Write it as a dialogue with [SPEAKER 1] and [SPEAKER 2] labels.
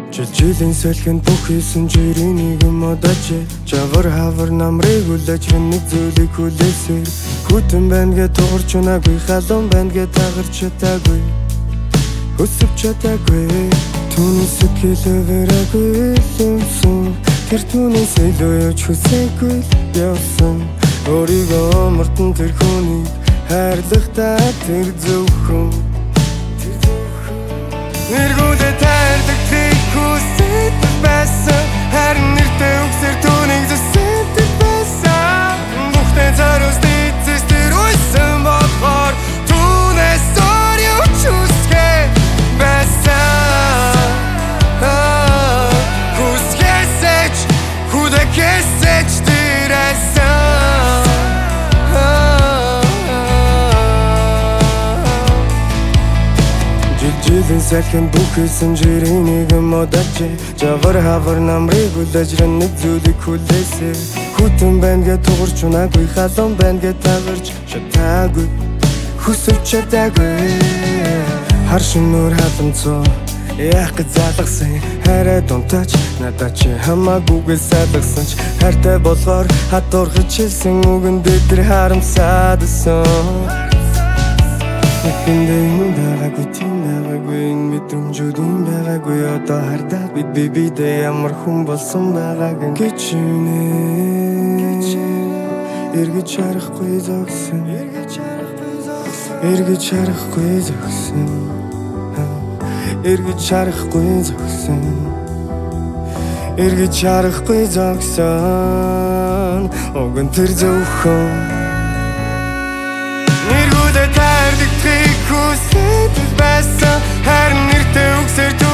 [SPEAKER 1] Жилийн салхинд бүх хийсэн жирийн нэгэн модаж жавар хавар намрыг үлээж нэг зүйлийг хүлээсээр хүтэн байна гэж туурч унаагүй халуун байна гэж тагарч чадаагүй өсөж чадаагүй түүний сэтгэлээрээгүй юмсан тэр түүнээс илүү явж хүсээгүй явсан өөрийгөө мартан тэр хүнийг хайрлахдаа тэр зөвхөн нэргүүлээ тайлдаг хүсэж байсан харин нэртэй үгсээр түүнийг зүсэдэг байсан бүхтэй зориус дийцээс тэр уйсан болохоор түүнээс зориу чүсгээ байсан хүсгэсэж хүдэхээсэж тэрээсэн жилийн салхинд бүх хийсэн жирийн нэгэн модаж жавар хавар намрыг үлээж нэг зүйлийг хүлээсээ хүтэн байна гэж туурч унаагүй халуун байна гэж тагарч чадаагүй хүсэж чадаагүй хар шинээр халамцоо яах гэж залгасан хараа дунтаач надад чи хамаагүйгээ салгасан ч хайртай болохоор хатуурхаж хэлсэн үгэндээ тэр харамсаадсан Эхэндээ байгаагүй тийм байгаагүй мэдрэмжүүд юм байгаагүй одоо хардаа бид бибидээ ямар хүн болсон байгааг гэж үнэ эргэж харахгүй зогсон эргэж харахгүй зогсон эргэж харахгүй зогсон эргэж харахгүй зогсон огон тэр зөвхөн нэргүүлээ тайлдаг хүсэж байсан харин нэртэй үгсээр